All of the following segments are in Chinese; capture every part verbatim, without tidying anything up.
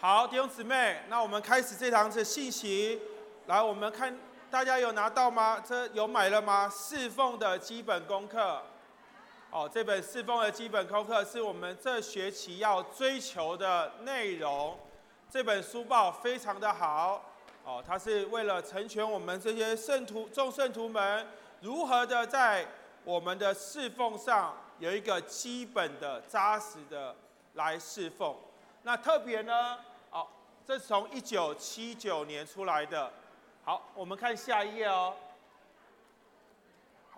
好，弟兄姊妹，那我们开始这堂的信息。来，我们看大家有拿到吗？这有买了吗？侍奉的基本功课。哦，这本侍奉的基本功课是我们这学期要追求的内容。这本书报非常的好。哦，它是为了成全我们这些圣徒、众圣徒们如何的在我们的侍奉上有一个基本的、扎实的来侍奉。那特别呢，哦，这是从一九七九年出来的。好，我们看下一页哦。好，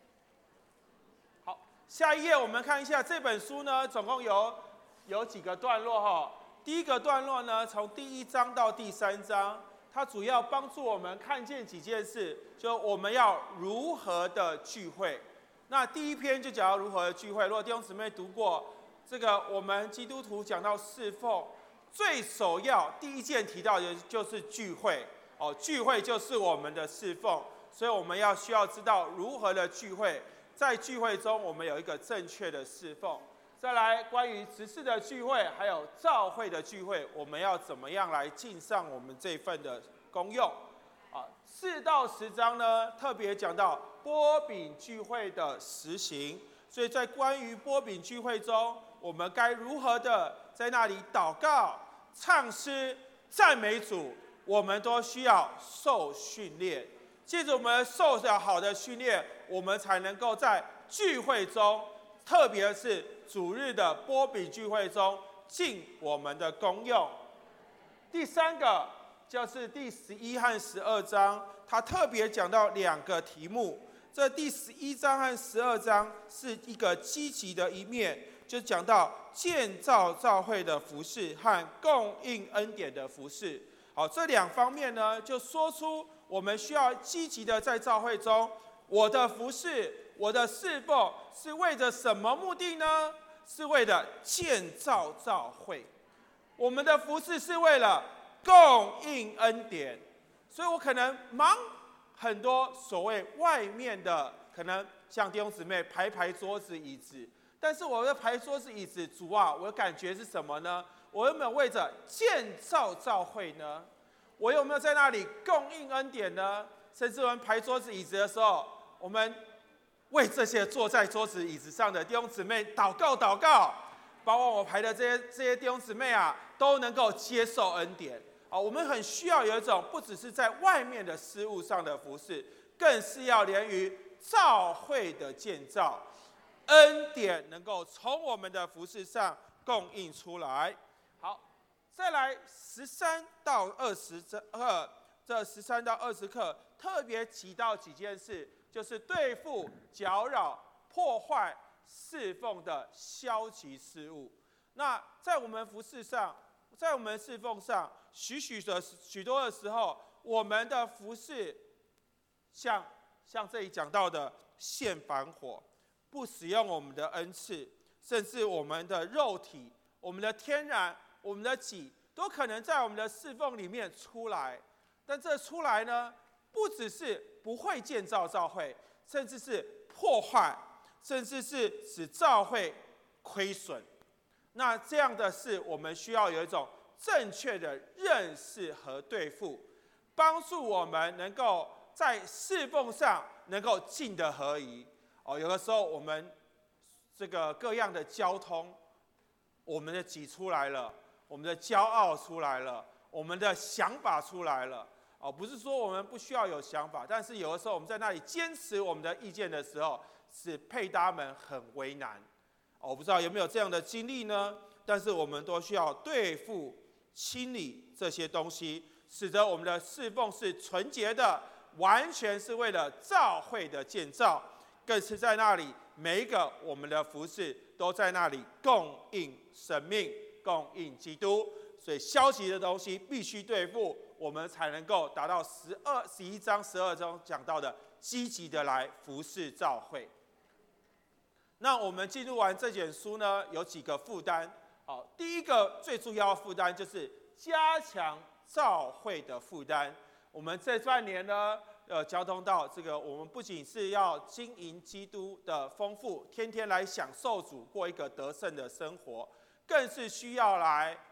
好，下一页我们看一下这本书呢，总共有有几个段落哈、哦。第一个段落呢，从第一章到第三章，它主要帮助我们看见几件事，就我们要如何的聚会。那第一篇就讲到如何的聚会。如果弟兄姊妹读过这个，我们基督徒讲到侍奉，最首要第一件提到的就是聚会。哦，聚会就是我们的侍奉，所以我们要需要知道如何的聚会，在聚会中我们有一个正确的侍奉。再来，关于执事的聚会，还有召会的聚会，我们要怎么样来尽上我们这份的功用？啊，四到十章呢，特别讲到波饼聚会的实行，所以在关于波饼聚会中，我们该如何的在那里祷告、唱诗、赞美主。我们都需要受训练，借着我们受了好的训练，我们才能够在聚会中，特别是主日的波饼聚会中，尽我们的功用。第三个就是第十一和十二章，它特别讲到两个题目。这第十一章和十二章是一个积极的一面，就讲到建造教会的服事和供应恩典的服事。好，这两方面呢，就说出我们需要积极的在教会中，我的服事、我的侍奉是为着什么目的呢？是为了建造教会。我们的服事是为了供应恩典，所以我可能忙很多所谓外面的，可能像弟兄姊妹排排桌子椅子，但是我的排桌子椅子，主啊，我的感觉是什么呢？我有没有为着建造教会呢？我有没有在那里供应恩典呢？甚至我们排桌子椅子的时候，我们为这些坐在桌子椅子上的弟兄姊妹祷告祷告，包括我排的这些这些弟兄姊妹啊，都能够接受恩典。啊，我们很需要有一种不只是在外面的事物上的服事，更是要连于教会的建造，恩典能够从我们的服事上供应出来。好，再来十三到二十课，这十三到二十课特别提到几件事，就是对付搅扰、破坏侍奉的消极事物。那在我们服事上，在我们侍奉上，许许的许多的时候，我们的服事像像这里讲到的献反火，不使用我们的恩赐，甚至我们的肉体、我们的天然、我们的己，都可能在我们的侍奉里面出来。但这出来呢，不只是不会建造教会，甚至是破坏，甚至是使教会亏损。那这样的事，我们需要有一种正确的认识和对付，帮助我们能够在侍奉上能够尽得合宜。哦，有的时候我们这个各样的交通，我们的己出来了，我们的骄傲出来了，我们的想法出来了。哦，不是说我们不需要有想法，但是有的时候我们在那里坚持我们的意见的时候，使配搭们很为难。哦，我不知道有没有这样的经历呢？但是我们都需要对付、清理这些东西，使得我们的侍奉是纯洁的，完全是为了教会的建造，更是在那里每一个我们的服事都在那里供应生命、供应基督。所以消极的东西必须对付，我们才能够达到十二、十一章、十二章讲到的积极的来服事教会。那我们进入完这卷书呢，有几个负担。好，第一个最重要的负担就是加强教会的负担。我们这半年呢，呃，交通到这个，我们不仅是要经营基督的丰富，天天来享受主，过一个得胜的生活，更是需要来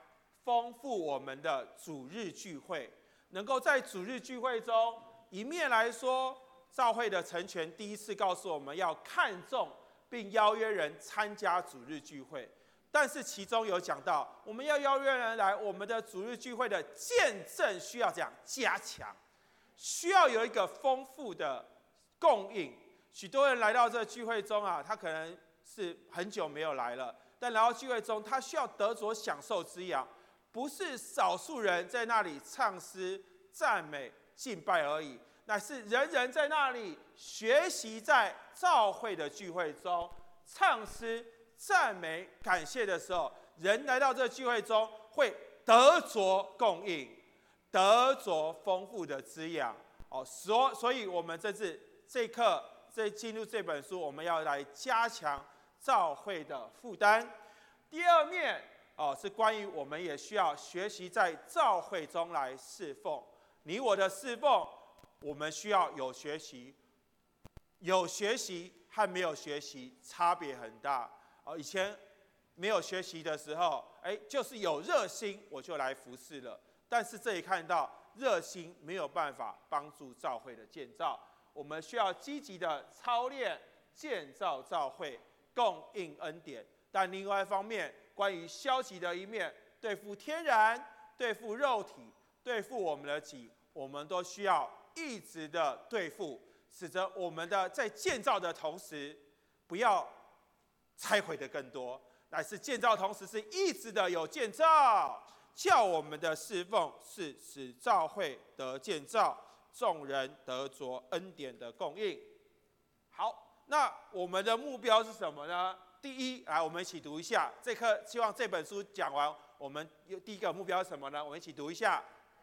丰富我们的主日聚会，能够在主日聚会中，一面来说，教会的成全第一次告诉我们要看重并邀约人参加主日聚会，但是其中有讲到，我们要邀约人来我们的主日聚会的见证需要这样加强，需要有一个丰富的供应。许多人来到这个聚会中啊，他可能是很久没有来了，但来到聚会中，他需要得着享受之养。不是少数人在那里唱诗、赞美、敬拜而已，乃是人人在那里学习，在教会的聚会中唱诗、赞美、感谢的时候，人来到这聚会中会得着供应，得着丰富的滋养。哦，所所以，我们这次这一课，这进入这本书，我们要来加强教会的负担。第二面。哦，是关于我们也需要学习在教会中来侍奉。你我的侍奉，我们需要有学习，有学习和没有学习差别很大。哦，以前没有学习的时候，哎，就是有热心我就来服侍了。但是这里看到热心没有办法帮助教会的建造，我们需要积极的操练建造教会，供应恩典。但另外一方面，关于消极的一面，对付天然、对付肉体、对付我们的己，我们都需要一直的对付，使得我们的在建造的同时，不要拆毁的更多，乃是建造同时是一直的有建造，叫我们的侍奉是使教会得建造，众人得着恩典的供应。好，那我们的目标是什么呢？第一，来，我们一起读一下这课。希望这本书讲完，我们第一个目标是什么呢？我们一起读一下。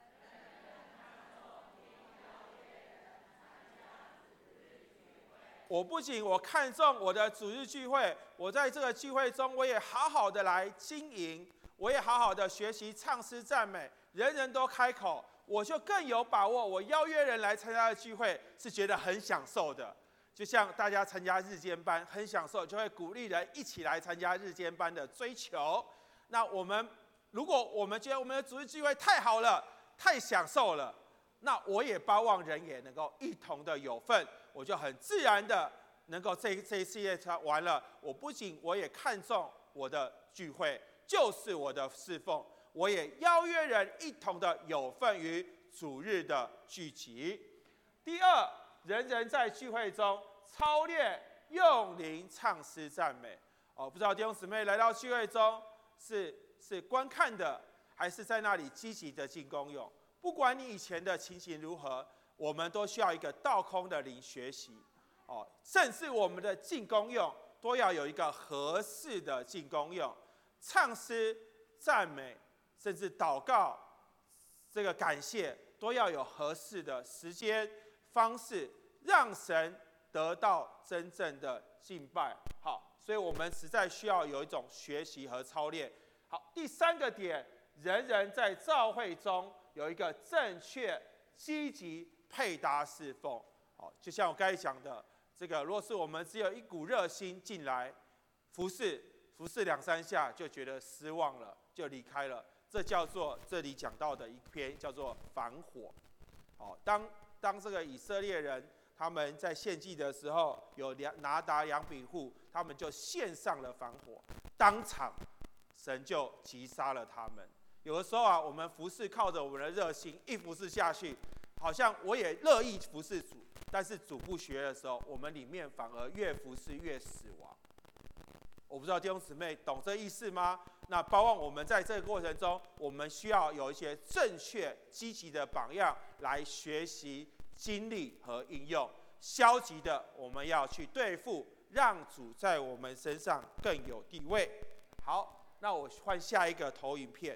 我不仅我看重我的主日聚会，我在这个聚会中，我也好好的来经营，我也好好的学习唱诗赞美，人人都开口，我就更有把握。我邀约人来参加的聚会，是觉得很享受的。就像大家参加日间班很享受，就会鼓励人一起来参加日间班的追求。那我们如果我们觉得我们的主日聚会太好了，太享受了，那我也巴望人也能够一同的有份，我就很自然的能够这这一系列完了。我不仅我也看重我的聚会，就是我的侍奉，我也邀约人一同的有份于主日的聚集。第二，人人在聚会中操练用灵唱诗赞美。哦，不知道弟兄姊妹来到聚会中是是观看的，还是在那里积极的进功用？不管你以前的情形如何，我们都需要一个倒空的灵学习。哦，甚至我们的进功用都要有一个合适的进功用，唱诗赞美，甚至祷告，这个感谢都要有合适的时间。方式让神得到真正的敬拜。好，所以我们实在需要有一种学习和操练。好，第三个点，人人在教会中有一个正确、积极、配搭侍奉。好，就像我刚才讲的，这个若是我们只有一股热心进来服侍，服侍两三下就觉得失望了，就离开了，这叫做这里讲到的一篇叫做反火。好，当当这个以色列人他们在献祭的时候，有拿达两饼户，他们就献上了反火，当场神就击杀了他们。有的时候啊，我们服侍靠着我们的热心，一服侍下去，好像我也乐意服侍主，但是主不学的时候，我们里面反而越服侍越死亡。我不知道弟兄姊妹懂这意思吗？那包括我们在这个过程中，我们需要有一些正确、积极的榜样来学习、经历和应用。消极的，我们要去对付，让主在我们身上更有地位。好，那我换下一个投影片。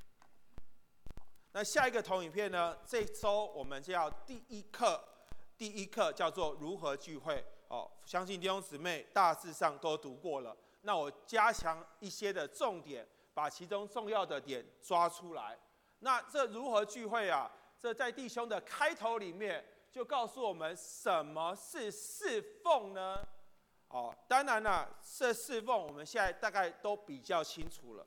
那下一个投影片呢？这周我们就要第一课，第一课叫做如何聚会。哦，相信弟兄姊妹大致上都读过了。那我加强一些的重点，把其中重要的点抓出来。那这如何聚会啊？这在弟兄的开头里面就告诉我们什么是侍奉呢？哦，当然啦，这侍奉我们现在大概都比较清楚了。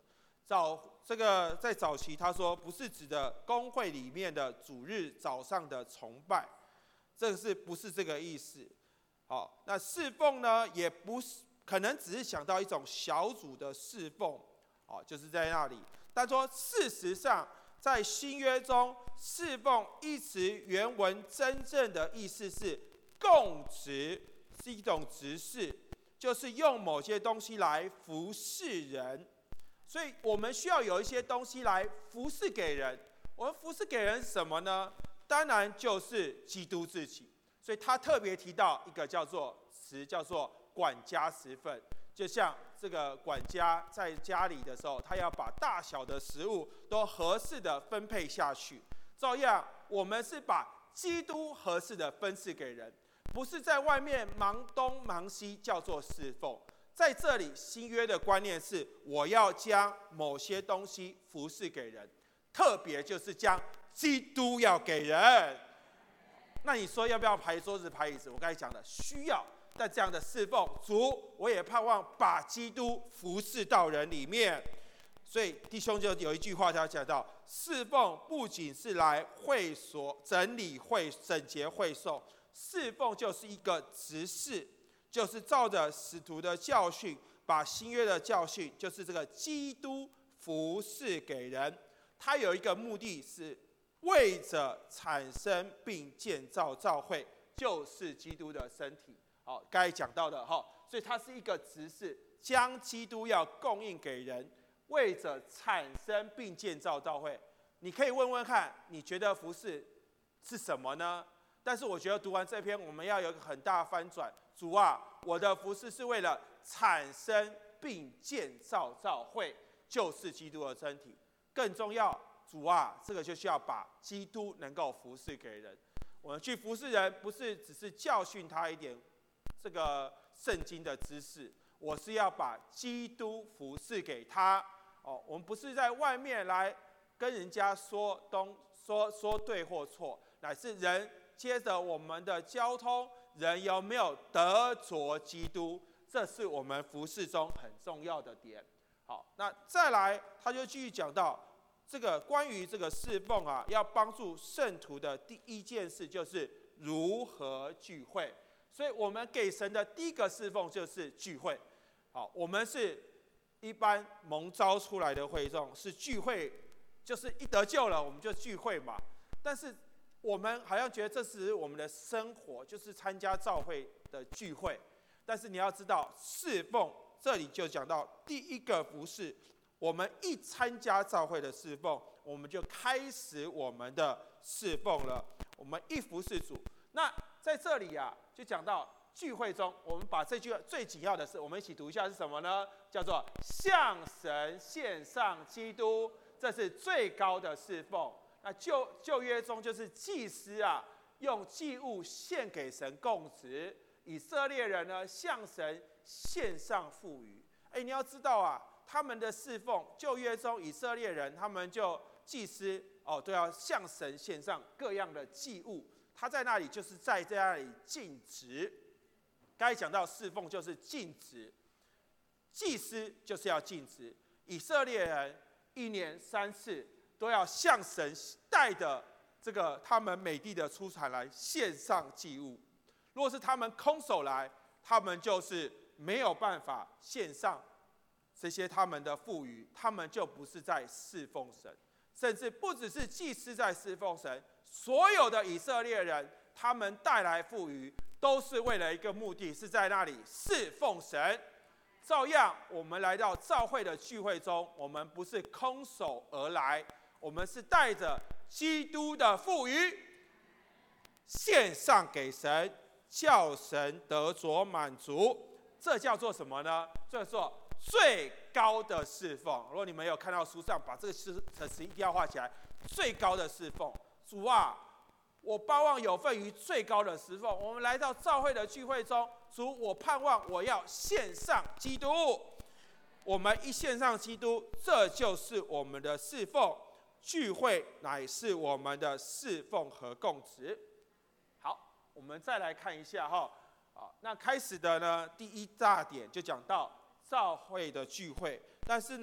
早这个在早期他说不是指的公会里面的主日早上的崇拜，这个是不是这个意思？好，那侍奉呢，也不是可能只是想到一种小组的侍奉，哦，就是在那里。但说事实上，在新约中，侍奉一词原文真正的意思是供职，是一种职事，就是用某些东西来服侍人。所以我们需要有一些东西来服侍给人。我们服侍给人什么呢？当然就是基督自己。所以他特别提到一个叫做词，叫做管家食分。就像这个管家在家里的时候，他要把大小的食物都合适的分配下去。照样，我们是把基督合适的分赐给人，不是在外面忙东忙西，叫做侍奉。在这里，新约的观念是，我要将某些东西服侍给人，特别就是将基督要给人。那你说要不要排桌子排椅子？我刚才讲的需要，但这样的侍奉，主我也盼望把基督服侍到人里面。所以弟兄就有一句话他讲到，侍奉不仅是来会所整理会整洁会众，侍奉就是一个执事，就是照着使徒的教训，把新约的教训，就是这个基督服侍给人。他有一个目的是为着产生并建造教会，就是基督的身体。好，刚才讲到的哈，所以它是一个执事，将基督要供应给人，为着产生并建造教会。你可以问问看，你觉得服事是什么呢？但是我觉得读完这篇，我们要有一个很大的翻转。主啊，我的服事是为了产生并建造教会，就是基督的身体。更重要，主啊，这个就需要把基督能够服侍给人。我们去服侍人，不是只是教训他一点这个圣经的知识，我是要把基督服侍给他。哦，我们不是在外面来跟人家说东说说对或错，乃是人接着我们的交通，人有没有得着基督，这是我们服事中很重要的点。好，那再来，他就继续讲到这个关于这个侍奉啊，要帮助圣徒的第一件事就是如何聚会。所以我们给神的第一个侍奉就是聚会。好，我们是一般蒙召出来的会众，是聚会，就是一得救了我们就聚会嘛。但是我们好像觉得这是我们的生活，就是参加教会的聚会。但是你要知道，侍奉这里就讲到第一个服事，我们一参加教会的侍奉，我们就开始我们的侍奉了。我们一服事主，那在这里啊，就讲到聚会中，我们把这句最紧要的是，我们一起读一下是什么呢？叫做向神献上基督，这是最高的侍奉。那旧旧约中就是祭司啊，用祭物献给神供职。以色列人呢，向神献上赋予。哎，你要知道啊，他们的侍奉，旧约中以色列人，他们就祭司哦，都要向神献上各样的祭物。他在那里就是在在那里尽职。刚才讲到侍奉就是尽职，祭司就是要尽职。以色列人一年三次都要向神带着这个他们美地的出产来献上祭物。如果是他们空手来，他们就是没有办法献上这些他们的赋予，他们就不是在侍奉神。甚至不只是祭司在侍奉神，所有的以色列人，他们带来赋予，都是为了一个目的，是在那里侍奉神。照样，我们来到教会的聚会中，我们不是空手而来，我们是带着基督的赋予，献上给神，叫神得着满足。这叫做什么呢？这叫做最高的侍奉。如果你们有看到书上，把这个词词一定要画起来。最高的侍奉，主啊，我盼望有份于最高的侍奉。我们来到教会的聚会中，主，我盼望我要献上基督。我们一献上基督，这就是我们的侍奉。聚会乃是我们的侍奉和供职。好，我们再来看一下哈。好，那开始的呢，第一大点就讲到教会的聚会，但是呢，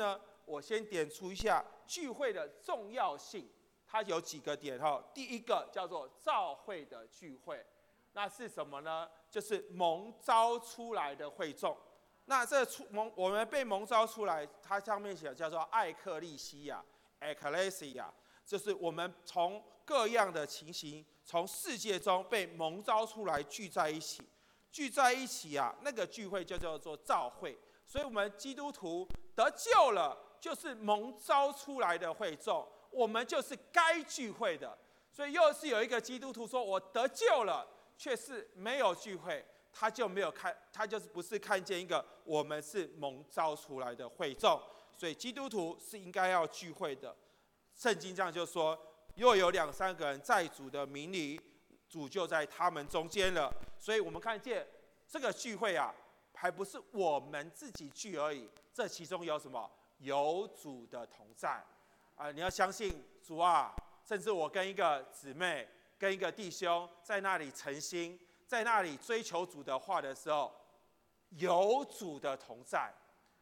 我先点出一下聚会的重要性，它有几个点哈。第一个叫做召会的聚会，那是什么呢？就是蒙召出来的会众。那这出蒙我们被蒙召出来，它上面写叫做艾克利西亚 （Ecclesia）， 就是我们从各样的情形，从世界中被蒙召出来聚在一起。聚在一起啊，那个聚会就叫做召会。所以我们基督徒得救了，就是蒙召出来的会众，我们就是该聚会的。所以又是有一个基督徒说，我得救了，却是没有聚会，他就没有看，他就是不是看见一个我们是蒙召出来的会众。所以基督徒是应该要聚会的。圣经上就说，若有两三个人在主的名里，主就在他们中间了。所以我们看见这个聚会啊，还不是我们自己聚而已，这其中有什么？有主的同在啊、呃！你要相信主啊，甚至我跟一个姊妹、跟一个弟兄在那里诚心，在那里追求主的话的时候，有主的同在。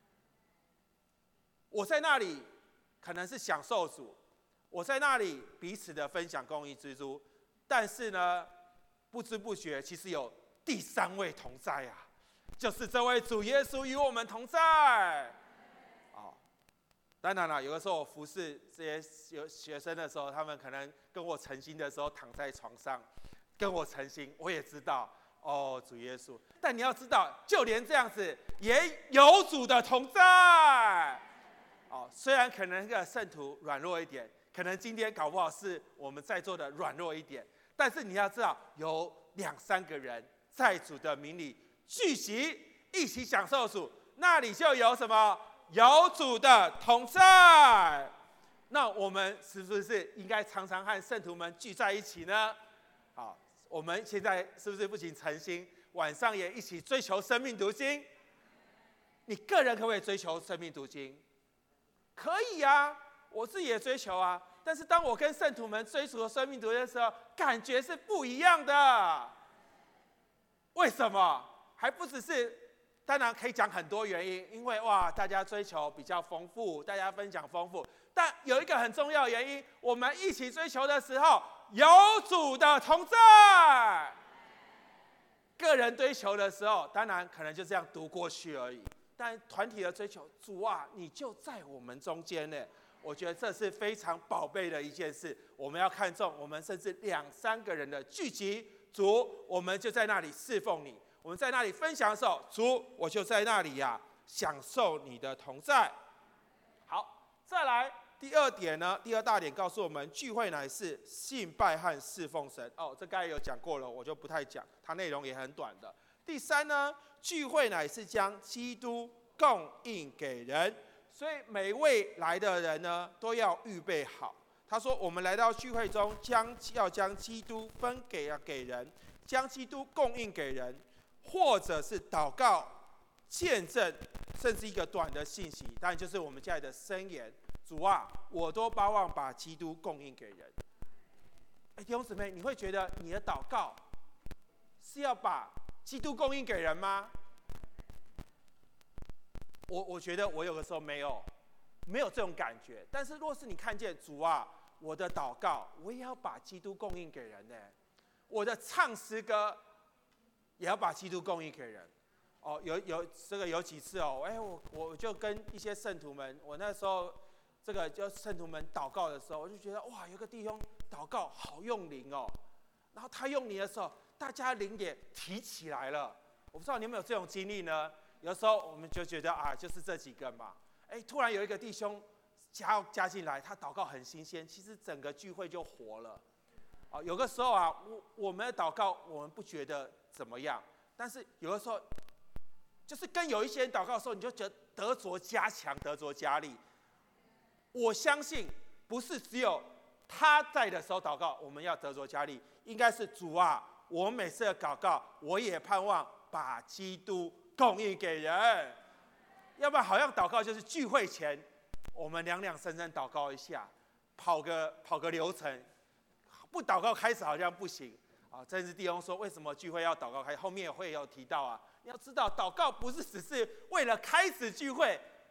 我在那里可能是享受主，我在那里彼此的分享公义之珠，但是呢，不知不觉其实有第三位同在啊，就是这位主耶稣与我们同在。哦，当然了，有的时候我服侍这些学生的时候，他们可能跟我诚心的时候躺在床上，跟我诚心，我也知道哦，主耶稣。但你要知道，就连这样子也有主的同在。哦，虽然可能这个圣徒软弱一点，可能今天搞不好是我们在座的软弱一点，但是你要知道，有两三个人在主的名里聚集，一起享受主，那里就有什么？有主的同在。那我们是不是应该常常和圣徒们聚在一起呢？好，我们现在是不是不仅诚心，晚上也一起追求生命读经？你个人可不可以追求生命读经？可以啊，我自己也追求啊。但是当我跟圣徒们追求生命读经的时候，感觉是不一样的。为什么？还不只是，当然可以讲很多原因，因为哇，大家追求比较丰富，大家分享丰富。但有一个很重要的原因，我们一起追求的时候，有主的同在。个人追求的时候，当然可能就这样读过去而已。但团体的追求，主啊，你就在我们中间呢。我觉得这是非常宝贝的一件事，我们要看重。我们甚至两三个人的聚集，主，我们就在那里侍奉你。我们在那里分享的时候，主，我就在那里呀、啊，享受你的同在。好，再来第二点呢，第二大点告诉我们，聚会乃是信拜和侍奉神。哦，这刚才有讲过了，我就不太讲，它内容也很短的。第三呢，聚会乃是将基督供应给人，所以每位来的人呢，都要预备好。他说，我们来到聚会中，将要将基督分给给人，将基督供应给人，或者是祷告、见证，甚至一个短的信息，当然就是我们现在的箴言。主啊，我都巴望把基督供应给人。哎，弟兄姊妹，你会觉得你的祷告是要把基督供应给人吗？我我觉得我有的时候没有，没有这种感觉。但是若是你看见主啊，我的祷告，我也要把基督供应给人呢。我的唱诗歌也要把基督供应给人。哦，有有这个有几次哦，哎，我我就跟一些圣徒们，我那时候这个就圣徒们祷告的时候，我就觉得哇，有个弟兄祷告好用灵哦，然后他用灵的时候，大家灵也提起来了。我不知道你有没有这种经历呢？有时候我们就觉得啊，就是这几个嘛，哎，突然有一个弟兄加加进来，他祷告很新鲜，其实整个聚会就活了。啊，有个时候啊，我我们的祷告我们不觉得怎么样，但是有的时候，就是跟有一些人祷告的时候，你就觉得得着加强，得着加力。我相信不是只有他在的时候祷告，我们要得着加力，应该是主啊，我每次的祷告，我也盼望把基督供应给人。要不然好像祷告就是聚会前，我们两两声声祷告一下，跑个跑个流程，不祷告开始好像不行啊。这是弟兄说，为什么聚会要祷告开始？后面会有提到啊。你要知道，祷告不是只是为了开始聚会，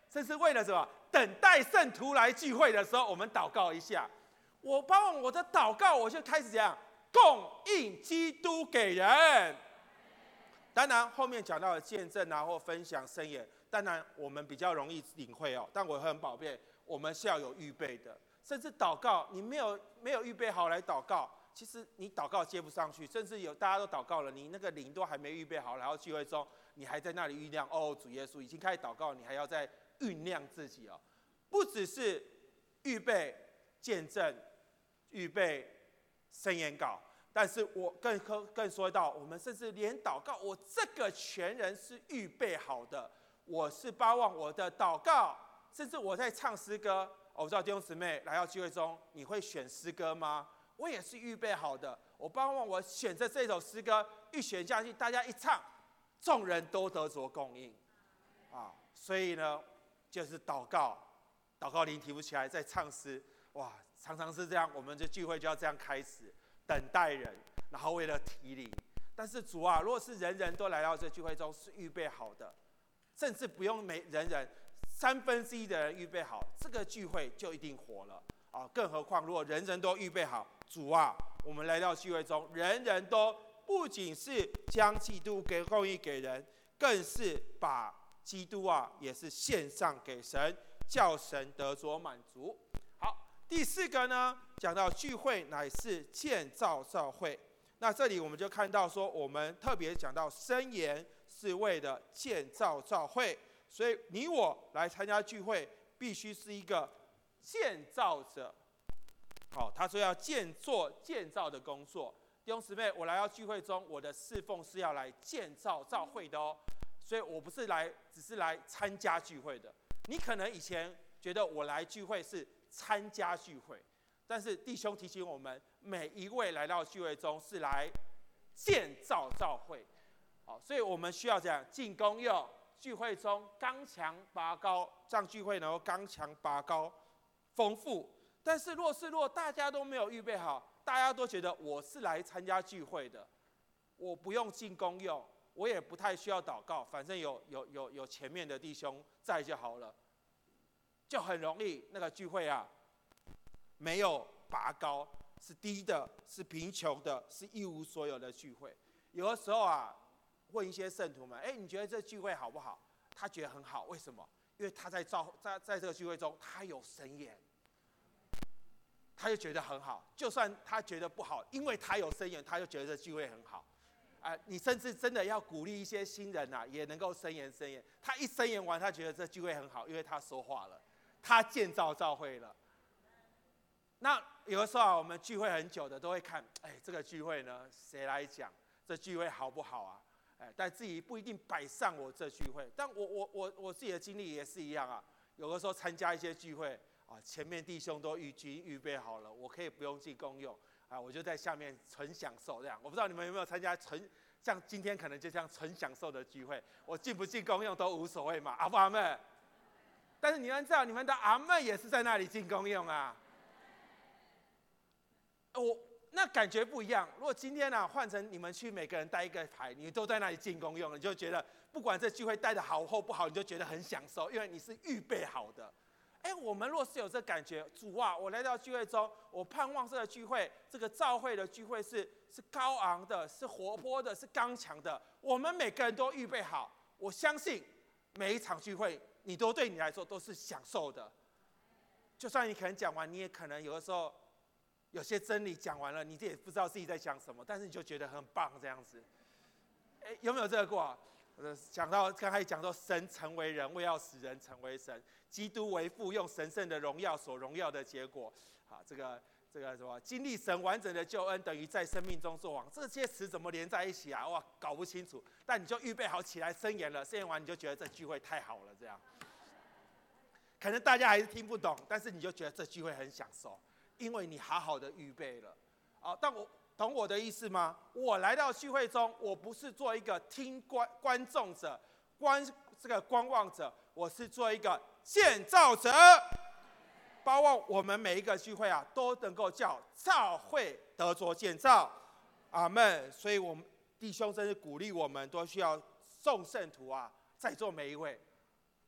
甚至为了什么？等待圣徒来聚会的时候，我们祷告一下。我包括我的祷告，我就开始讲供应基督给人。当然，后面讲到的见证啊，或分享箴言，当然我们比较容易领会哦。但我很宝贝，我们是要有预备的。甚至祷告，你没有没有预备好来祷告，其实你祷告接不上去。甚至有大家都祷告了，你那个灵都还没预备好，然后聚会中你还在那里酝酿。哦，主耶稣已经开始祷告，你还要再酝酿自己哦。不只是预备见证、预备箴言稿。但是我更更说到，我们甚至连祷告，我这个全人是预备好的。我是巴望我的祷告，甚至我在唱诗歌。哦、我不知道弟兄姊妹来到聚会中，你会选诗歌吗？我也是预备好的。我巴望我选择这首诗歌，一选下去，大家一唱，众人都得着供应。啊，所以呢，就是祷告，祷告灵提不起来，再唱诗。哇，常常是这样，我们的聚会就要这样开始。等待人，然后为了提灵。但是主啊，如果是人人都来到这聚会中，是预备好的，甚至不用每人人三分之一的人预备好，这个聚会就一定活了啊！更何况如果人人都预备好，主啊，我们来到聚会中，人人都不仅是将基督给供应给人，更是把基督啊也是献上给神，叫神得着满足。第四个呢，讲到聚会乃是建造教会。那这里我们就看到说，我们特别讲到箴言是为了建造教会，所以你我来参加聚会，必须是一个建造者。好，他说要建做建造的工作。弟兄姊妹，我来到聚会中，我的侍奉是要来建造教会的哦，所以我不是来只是来参加聚会的。你可能以前觉得我来聚会是参加聚会，但是弟兄提醒我们，每一位来到聚会中是来建造教会。好，所以我们需要这样进攻用聚会中刚强拔高，让聚会能够刚强拔高、丰富。但是若是若大家都没有预备好，大家都觉得我是来参加聚会的，我不用进攻用，我也不太需要祷告，反正有有有有前面的弟兄在就好了。就很容易那个聚会啊，没有拔高，是低的，是贫穷的，是一无所有的聚会。有的时候啊，问一些圣徒们，哎，你觉得这聚会好不好？他觉得很好，为什么？因为他在造在在这个聚会中，他有箴言，他就觉得很好。就算他觉得不好，因为他有箴言，他就觉得这聚会很好。啊、呃，你甚至真的要鼓励一些新人啊，也能够箴言箴言。他一箴言完，他觉得这聚会很好，因为他说话了。他建造教会了。那有的时候啊，我们聚会很久的都会看，哎，这个聚会呢，谁来讲？这聚会好不好啊？哎，但自己不一定摆上我这聚会。但我我我我自己的经历也是一样啊。有的时候参加一些聚会啊，前面弟兄都已经预备好了，我可以不用进公用啊，我就在下面纯享受这样。我不知道你们有没有参加纯像今天可能就像纯享受的聚会，我进不进公用都无所谓嘛，阿不阿妹？但是你们知道，你们的阿妹也是在那里进公用啊。我那感觉不一样。如果今天呢、啊、换成你们去每个人带一个牌，你都在那里进公用，你就觉得不管这聚会带的好或不好，你就觉得很享受，因为你是预备好的。哎，我们若是有这感觉，主啊，我来到聚会中，我盼望这个聚会，这个教会的聚会是是高昂的，是活泼的，是刚强的。我们每个人都预备好，我相信每一场聚会，你都对你来说都是享受的。就算你可能讲完，你也可能有的时候有些真理讲完了，你也不知道自己在讲什么，但是你就觉得很棒这样子。哎，有没有这个过、啊？讲到刚才讲到神成为人，为要使人成为神，基督为父，用神圣的荣耀所荣耀的结果。好，这个这个什么经历神完整的救恩，等于在生命中作王，这些词怎么连在一起啊？哇，搞不清楚。但你就预备好起来申言了，申言完你就觉得这聚会太好了，这样。可能大家还是听不懂，但是你就觉得这聚会很享受，因为你好好的预备了。啊，但我。懂我的意思吗？我来到聚会中，我不是做一个听观观众者、观这个观望者，我是做一个建造者。包括我们每一个聚会啊，都能够叫教会得着建造。阿们。所以我们弟兄真是鼓励我们，都需要众圣徒啊，在座每一位，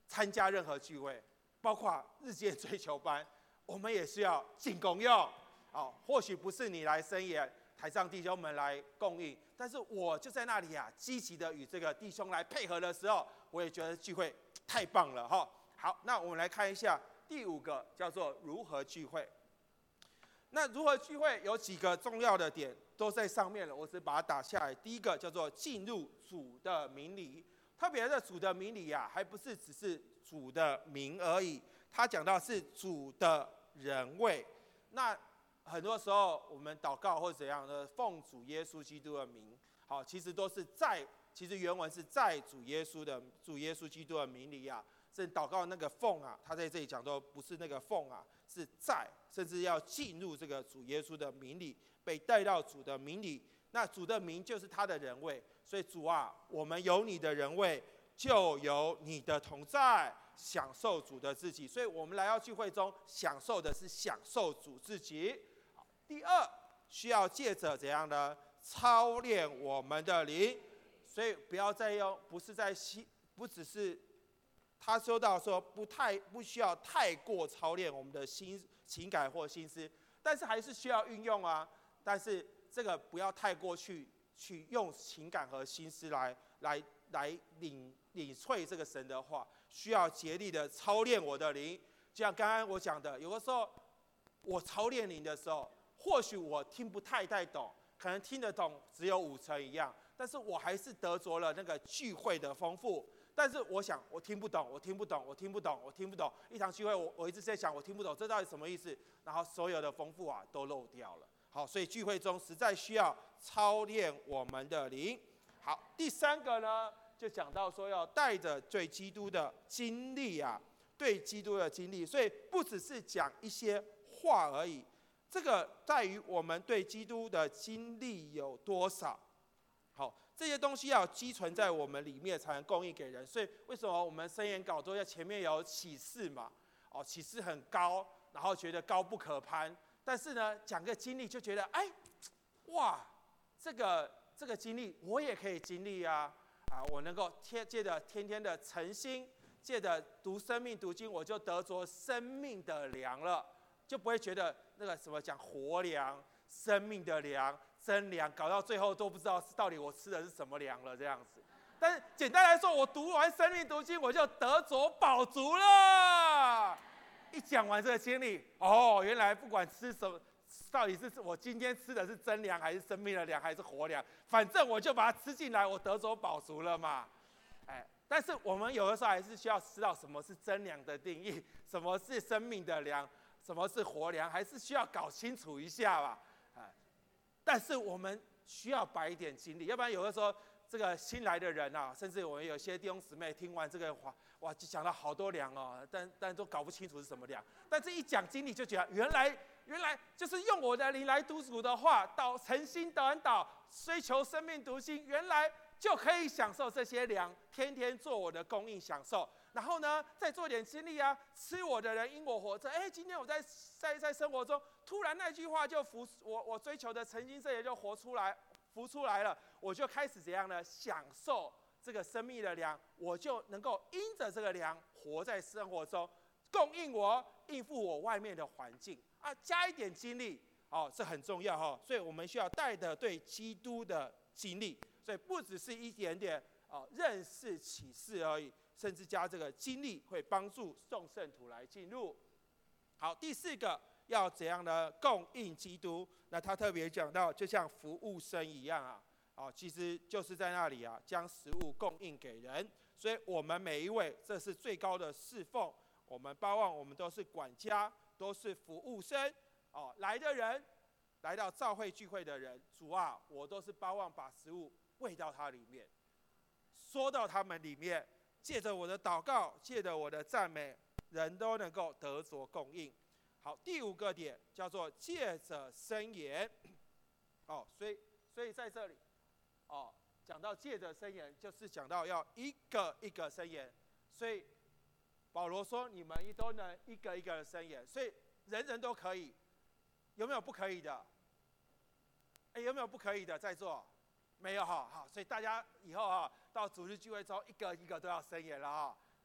参加任何聚会，包括日间追求班，我们也是要进功用。哦，或许不是你来申言，台上弟兄们来供应，但是我就在那里啊，积极的与这个弟兄来配合的时候，我也觉得聚会太棒了哈。好，那我们来看一下第五个，叫做如何聚会。那如何聚会有几个重要的点都在上面了，我只把它打下来。第一个叫做进入主的名里，特别的主的名里啊，还不是只是主的名而已，他讲到是主的人位。那很多时候我们祷告或怎样的，奉主耶稣基督的名，好，其实都是在，其实原文是在主耶稣的主耶稣基督的名里啊。甚至祷告那个奉啊，他在这里讲都不是那个奉啊，是在，甚至要进入这个主耶稣的名里，被带到主的名里。那主的名就是他的人位，所以主啊，我们有你的人位，就有你的同在，享受主的自己。所以我们来到聚会中，享受的是享受主自己。第二，需要借着怎样呢？操练我们的灵，所以不要再用，不是在不只是。他说到说不太不需要太过操练我们的心情感或心思，但是还是需要运用啊。但是这个不要太过去去用情感和心思来来来领领会这个神的话，需要竭力的操练我的灵。就像刚刚我讲的，有的时候我操练灵的时候，或许我听不太太懂，可能听得懂只有五成一样，但是我还是得着了那个聚会的丰富。但是我想，我听不懂，我听不懂，我听不懂，我听不懂。一场聚会，我我一直在想，我听不懂，这到底什么意思？然后所有的丰富啊，都漏掉了。好，所以聚会中实在需要操练我们的灵。好，第三个呢，就讲到说要带着对基督的经历啊，对基督的经历，所以不只是讲一些话而已，这个在于我们对基督的经历有多少。好，这些东西要积存在我们里面，才能供应给人。所以为什么我们申言稿都在前面有启示嘛？哦，启示很高，然后觉得高不可攀。但是呢，讲个经历就觉得，哎，哇，这个这个经历我也可以经历啊！啊，我能够天借着天天的诚心，借着读生命读经，我就得着生命的粮了，就不会觉得那个什么讲活粮、生命的粮。真粮搞到最后都不知道到底我吃的是什么粮了这样子，但是简单来说，我读完生命读经，我就得着饱足了。一讲完这个经历，哦，原来不管吃什么，到底是我今天吃的是真粮还是生命的粮还是活粮，反正我就把它吃进来，我得着饱足了嘛。哎，但是我们有的时候还是需要知道什么是真粮的定义，什么是生命的粮，什么是活粮，还是需要搞清楚一下吧。但是我们需要摆一点精力，要不然有的时候这个新来的人啊，甚至我们有些弟兄姊妹听完这个话，哇，就讲了好多粮哦，但但都搞不清楚是什么粮。但这一讲经历就觉得，原来原来就是用我的灵来读主的话，祷诚心祷祷，追求生命读经，原来就可以享受这些粮，天天做我的供应享受。然后呢，再做点经历啊，吃我的人因我活着。哎，今天我在在在生活中，突然那句话就浮，我我追求的诚心圣言就活出来，浮出来了。我就开始怎样呢？享受这个生命的粮，我就能够因着这个粮活在生活中，供应我应付我外面的环境啊，加一点经历哦，这很重要哈、哦。所以我们需要带着对基督的经历，所以不只是一点点哦认识启示而已。甚至加这个经历会帮助众圣徒来进入。好，第四个要怎样呢？供应基督。那他特别讲到，就像服务生一样啊，哦，其实就是在那里啊，将食物供应给人。所以我们每一位，这是最高的侍奉。我们包望我们都是管家，都是服务生。哦，来的人，来到教会聚会的人，主啊，我都是包望把食物喂到他里面，说到他们里面。借着我的祷告，借着我的赞美，人都能够得着供应。好，第五个点叫做借着申言。哦，所以所以在这里，哦，讲到借着申言，就是讲到要一个一个申言。所以保罗说，你们都能一个一个的申言，所以人人都可以。有没有不可以的？哎，有没有不可以的？在座没有哈？好，所以大家以后哈。到主日聚会中，一个一个都要申言了哈，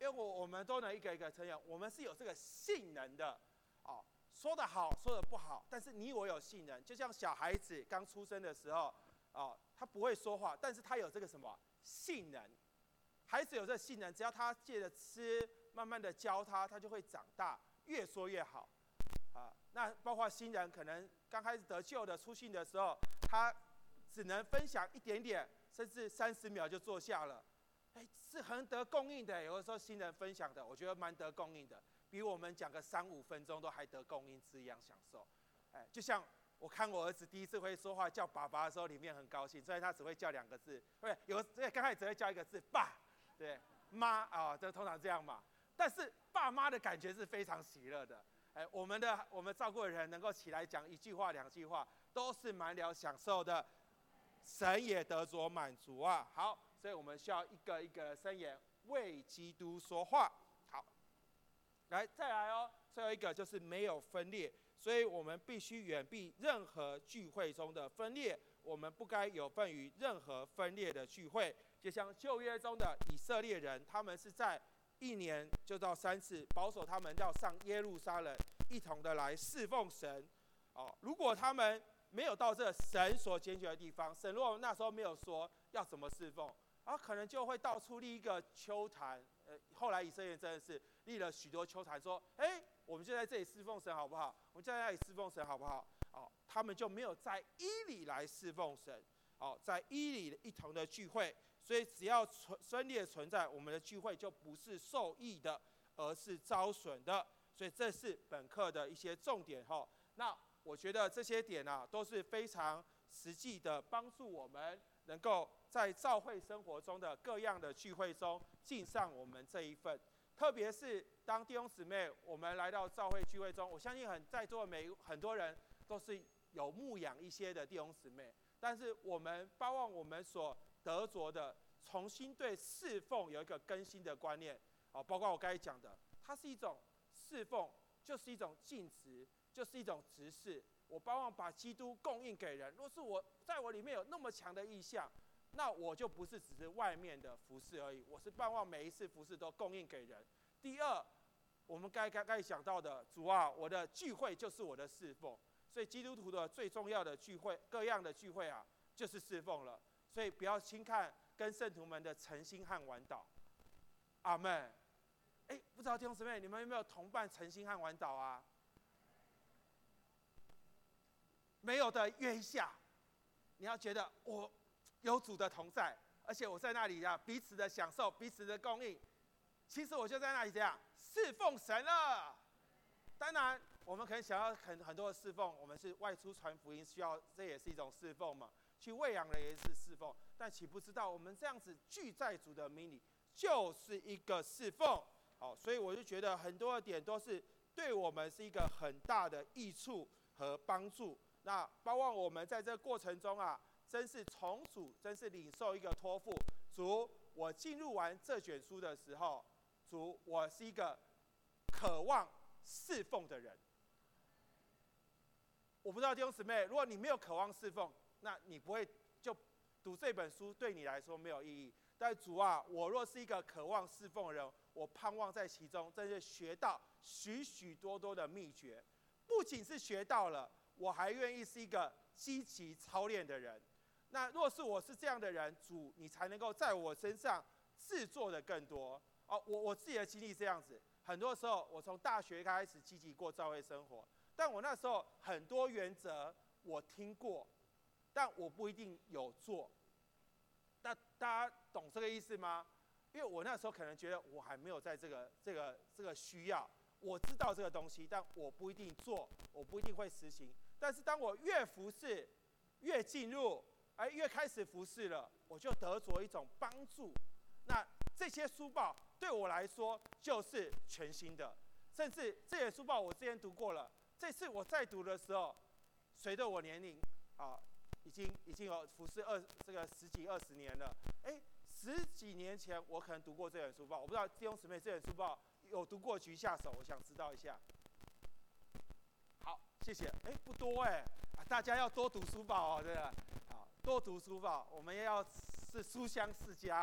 因为我我们都能一个一个承认，我们是有这个性能的，哦，说得好，说得不好，但是你我有性能，就像小孩子刚出生的时候，哦，他不会说话，但是他有这个什么性能，孩子有这个性能，只要他借着吃，慢慢的教他，他就会长大，越说越好，啊，那包括新人可能刚开始得救的初信的时候，他只能分享一点点，甚至三十秒就坐下了。哎，是很得供应的。有的时候新人分享的，我觉得蛮得供应的，比我们讲个三五分钟都还得供应之一样享受。哎，就像我看我儿子第一次会说话叫爸爸的时候，里面很高兴，虽然他只会叫两个字，对，有对刚开始只会叫一个字爸，对，妈啊，这通常这样嘛。但是爸妈的感觉是非常喜乐的。哎，我们的我们照顾的人能够起来讲一句话、两句话，都是蛮了享受的，神也得着满足啊。好。所以我们需要一个一个申言为基督说话。好，来再来哦，最后一个就是没有分裂，所以我们必须远避任何聚会中的分裂，我们不该有份于任何分裂的聚会。就像旧约中的以色列人，他们是在一年就到三次，保守他们要上耶路撒冷，一同的来侍奉神。哦，如果他们没有到这神所拣选的地方，神如果那时候没有说要怎么侍奉，然后可能就会到处立一个丘坛，呃，后来以色列人真的是立了许多丘坛，说，哎，我们就在这里侍奉神好不好？我们就在那里侍奉神好不好？哦，他们就没有在伊里来侍奉神，哦，在伊里一同的聚会，所以只要存分裂存在，我们的聚会就不是受益的，而是遭损的。所以这是本课的一些重点哈。那我觉得这些点啊，都是非常实际的帮助我们能够在教会生活中的各样的聚会中尽上我们这一份，特别是当弟兄姊妹我们来到教会聚会中，我相信很在座的每很多人都是有牧养一些的弟兄姊妹，但是我们盼望我们所得着的，重新对侍奉有一个更新的观念，好，包括我刚才讲的，它是一种侍奉，就是一种尽职，就是一种职事。我盼望把基督供应给人。若是我在我里面有那么强的意向，那我就不是只是外面的服事而已，我是盼望每一次服事都供应给人。第二，我们该该该想到的，主啊，我的聚会就是我的侍奉。所以基督徒的最重要的聚会，各样的聚会啊，就是侍奉了。所以不要轻看跟圣徒们的诚心和晚祷。阿们。哎，不知道弟兄姊妹，你们有没有同伴诚心和晚祷啊？没有的约一下，你要觉得我有主的同在，而且我在那里啊，彼此的享受，彼此的供应。其实我就在那里这样侍奉神了。当然，我们可能想要很很多的侍奉，我们是外出传福音，需要这也是一种侍奉嘛。去喂养人也是侍奉，但岂不知道我们这样子聚在主的名里，就是一个侍奉。好，所以我就觉得很多的点都是对我们是一个很大的益处和帮助。那包括我们在这个过程中啊，真是从主，真是领受一个托付。主，我进入完这卷书的时候，主，我是一个渴望侍奉的人。我不知道弟兄姊妹，如果你没有渴望侍奉，那你不会就读这本书对你来说没有意义。但主啊，我若是一个渴望侍奉的人，我盼望在其中真是学到许许多多的秘诀，不仅是学到了，我还愿意是一个积极操练的人。那若是我是这样的人，主，你才能够在我身上制作的更多。哦，我我自己的经历这样子，很多时候我从大学开始积极过教会生活，但我那时候很多原则我听过，但我不一定有做。那大家懂这个意思吗？因为我那时候可能觉得我还没有在这个这个这个需要，我知道这个东西，但我不一定做，我不一定会实行。但是当我越服侍，越进入，哎，越开始服侍了，我就得着一种帮助。那这些书报对我来说就是全新的，甚至这些书报我之前读过了，这次我再读的时候，随着我年龄啊，已经已经有服侍二这个十几二十年了，哎。十几年前，我可能读过这本书报，我不知道弟兄姊妹这本书报有读过举下手，我想知道一下。好，谢谢。哎，不多哎，大家要多读书报哦，对吧？好，多读书报，我们也要是书香世家哈。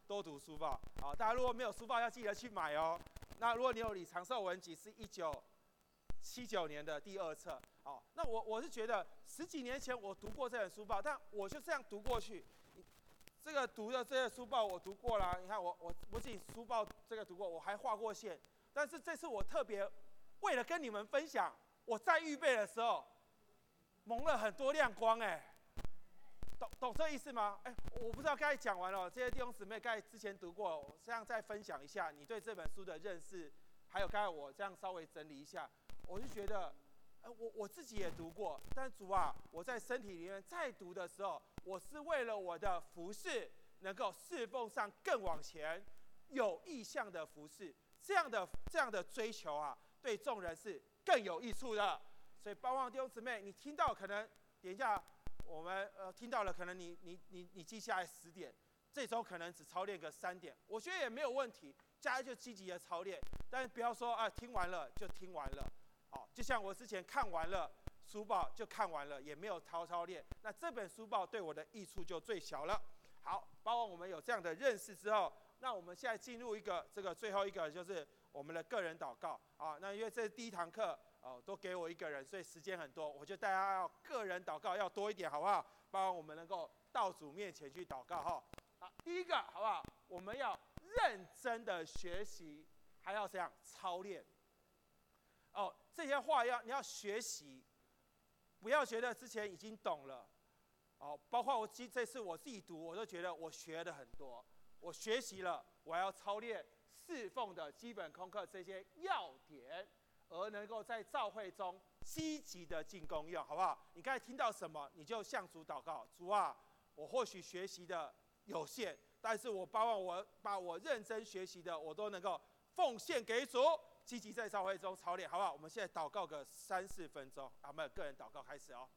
多读书报。好，大家如果没有书报，要记得去买哦。那如果你有《李长寿文集》，是一九七九年的第二册。好，那我我是觉得十几年前我读过这本书报，但我就这样读过去。这个读的这个书报我读过了，你看我我我自己书报这个读过，我还画过线。但是这次我特别为了跟你们分享，我在预备的时候蒙了很多亮光，哎，懂懂这意思吗？哎，我不知道刚才讲完了，这些弟兄姊妹刚才之前读过，我这样再分享一下你对这本书的认识，还有刚才我这样稍微整理一下，我就觉得。我我自己也读过，但主啊，我在身体里面再读的时候，我是为了我的服事能够侍奉上更往前，有意向的服事，这样的这样的追求啊，对众人是更有益处的。所以，包望弟兄姊妹，你听到可能点一下，我们呃听到了，可能你你你你记下来十点，这周可能只操练个三点，我觉得也没有问题，大家就积极的操练，但是不要说啊听完了就听完了。好，就像我之前看完了书报就看完了，也没有操操练，那这本书报对我的益处就最小了。好，包括我们有这样的认识之后，那我们现在进入一个这个最后一个就是我们的个人祷告啊。那因为这是第一堂课哦，都给我一个人，所以时间很多，我觉得大家要个人祷告要多一点，好不好？包括我们能够到主面前去祷告哈。好，第一个好不好？我们要认真的学习，还要这样操练。哦，这些话要你要学习，不要觉得之前已经懂了。哦，包括我这这次我自己读，我都觉得我学的很多，我学习了，我还要操练侍奉的基本功课这些要点，而能够在教会中积极的进功用，好不好？你刚才听到什么，你就向主祷告，主啊，我或许学习的有限，但是我把我把我认真学习的，我都能够奉献给主。积极在教会中操练，好不好？我们现在祷告个三四分钟，啊，我们个人祷告开始哦。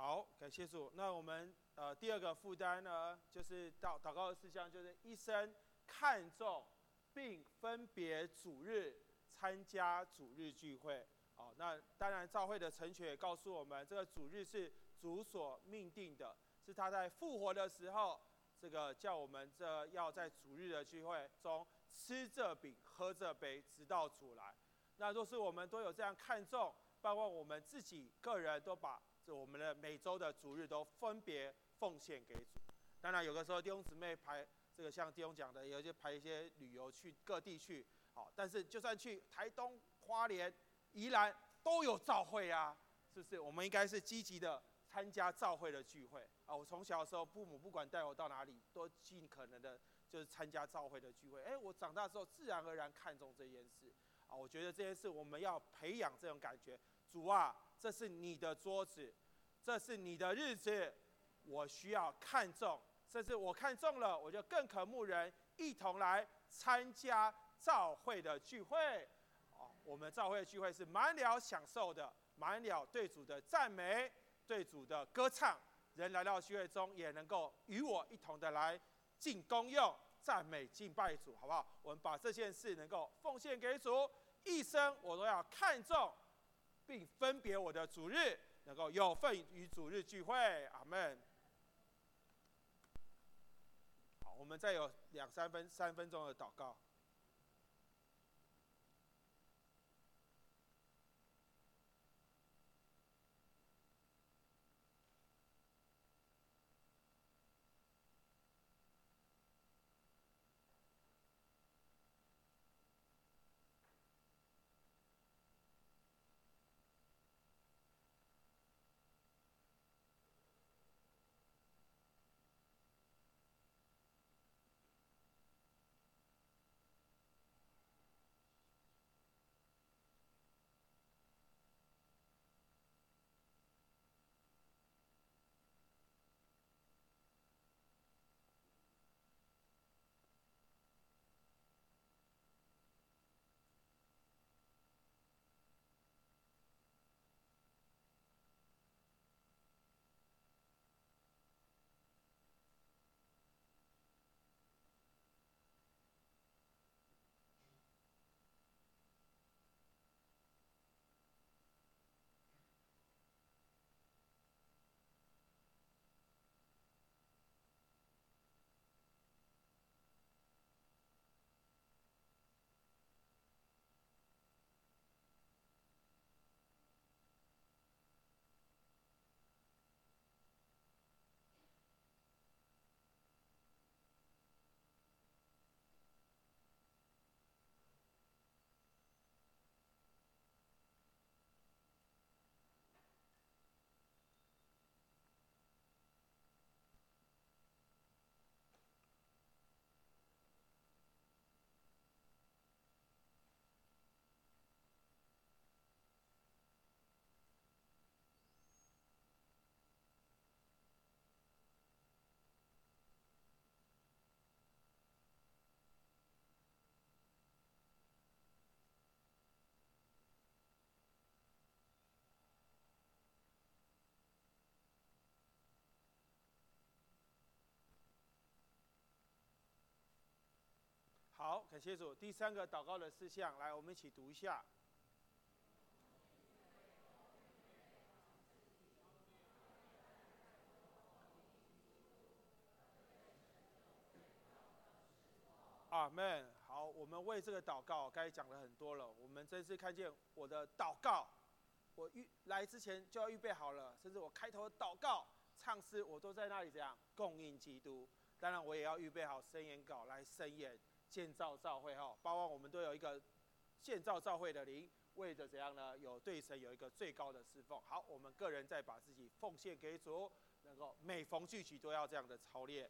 好，感谢主。那我们呃第二个负担呢，就是祷祷告的事项，就是一生看重并分别主日参加主日聚会。好，那当然教会的成全也告诉我们，这个主日是主所命定的，是他在复活的时候，这个叫我们这要在主日的聚会中吃这饼喝这杯，直到主来。那若是我们都有这样看重，包括我们自己个人都把这我们的每周的主日都分别奉献给主。当然，有的时候弟兄姊妹排这个像弟兄讲的，有些排一些旅游去各地去，好，但是就算去台东、花莲、宜兰都有召会啊，是不是？我们应该是积极的参加召会的聚会啊。我从小的时候，父母不管带我到哪里，都尽可能的就是参加召会的聚会。哎，我长大之后自然而然看重这件事啊。我觉得这件事我们要培养这种感觉。主啊，这是你的桌子，这是你的日子，我需要看重，甚至我看中了，我就更渴慕人一同来参加召会的聚会。哦，我们召会的聚会是满了享受的，满了对主的赞美，对主的歌唱。人来到聚会中，也能够与我一同的来尽功用、赞美、敬拜主，好不好？我们把这件事能够奉献给主，一生我都要看重。并分别我的主日，能够有份于主日聚会，阿们。好，我们再有两三分三分钟的祷告。好，感谢主。第三个祷告的事项，来，我们一起读一下。阿们。好，我们为这个祷告，刚才讲了很多了。我们真是看见我的祷告，我预来之前就要预备好了，甚至我开头的祷告、唱诗，我都在那里这样供应基督。当然，我也要预备好申言稿来申言。建造教会哈，包括我们都有一个建造教会的灵，为着怎样呢？有对神有一个最高的侍奉。好，我们个人再把自己奉献给主，能够每逢聚集都要这样的操练。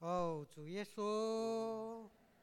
哦，主耶稣，